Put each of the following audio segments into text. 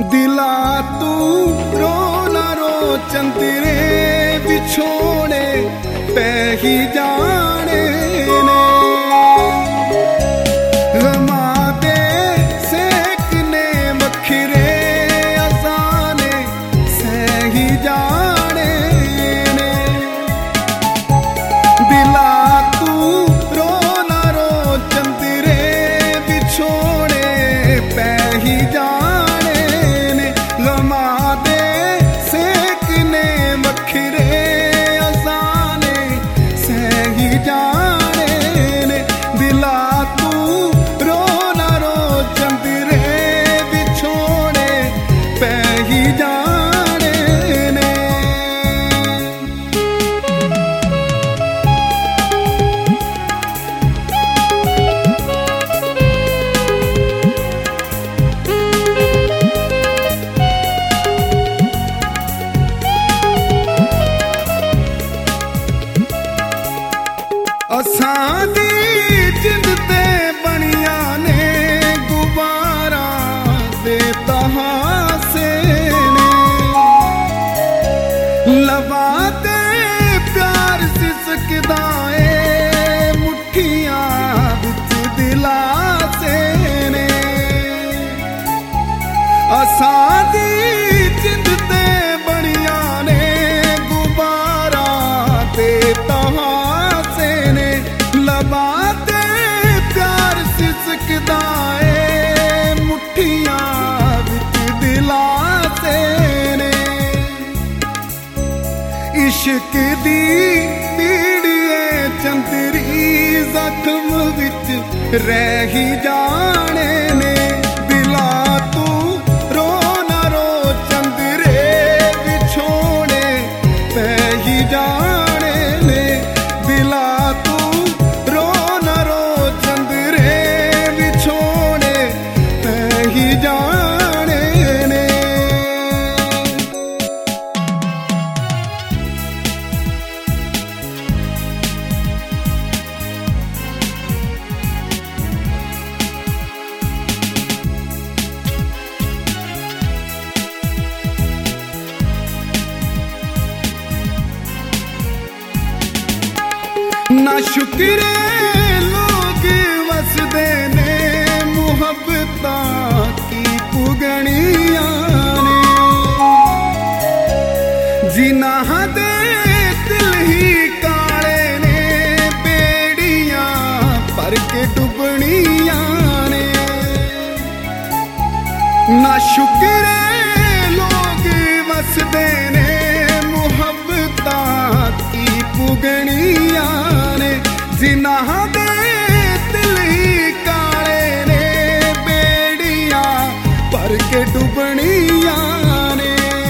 दिला तू रो ना रो चंदरे बिछोड़े पै ही जाने ने गमा दे सेकने वखरे असाने सही जाने ने दिला तू रो ना रो चंदरे बिछोड़े पै ही जाने ने गमा दे सेकने वखरे असाने सही जाने ने दिला तू रो ना रो चंदरे बिछोड़े पै ही जाने ने असां दी जिंद ते बनिया ने गुबारा दे तहासे ने लवा ते प्यार सिसकदा ए मुठियां विच दिलासे ने असां दी जिंद ते बनिया ने गुबारा दे तहासे ने लबाते प्यार सिसकदा ए मुठियां विच दिलासे ने इश्क दी पीड़िए चंदरी जख्म विच रह ही जाने ने दिला तू रो ना रो चंदरे बिछोड़े पै ही जाने ने दिला तू रो ना रो चंदरे बिछोड़े पै ही जाने ने ना शुक्रे लोग वसदे ने मुहब्बतां की पुगणियां ने जिन्हां दे दिल ही काले ने बेड़ियां भर के डुबणियां ने ना शुक्रे लोग वसदे ने मुहब्बतां की पुगणियां ने जिन्हां दे दिल ही काले ने बेड़ियां भर के डुबणियां ने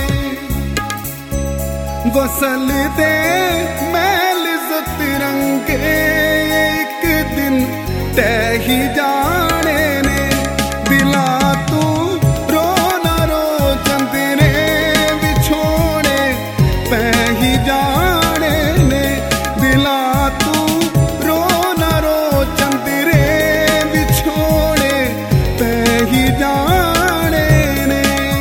वसल दे मैल सतरंगे एक दिन तय ही जाने ने दिला तू रो ना रो चंदरे बिछोड़े पै ही जाने ने दिला तू रो ना रो चंदरे बिछोड़े पै ही जाने ने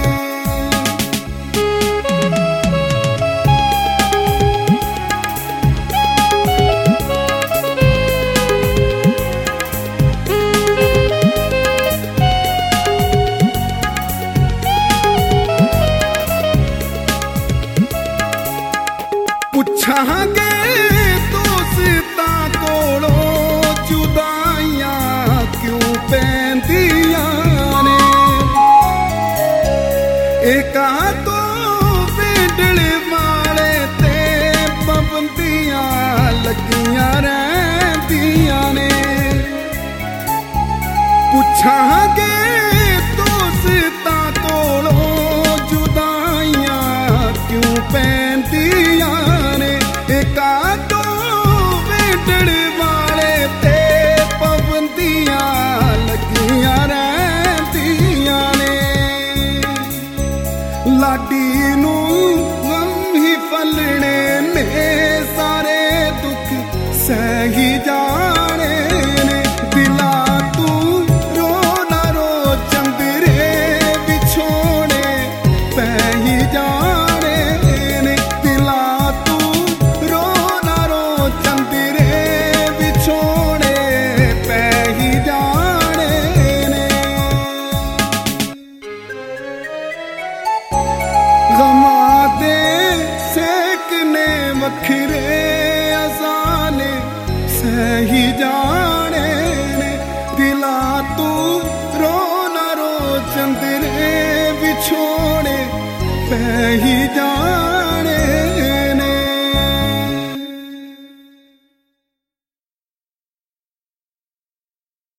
पुछांगे दोस्तां कोलों जुदाइयां क्यों पैंदियां ने एका तो वेडणे वाले ते पाबंदियां लगियां रहिंदियां ने पुछांगे दोस्तां कोलों जुदाइयां क्यों पैंदियां ने एका तो वेडण वाले ते पाबंदियां लगियां रहिंदियां ने लाडी नू गम ही फलने ने सारे दुख सही जाने ने दिला तू रो ना रो चंदरे बिछोड़े सही जाने ने। दिला तू रो न रो चंदरे विछोड़े पै ही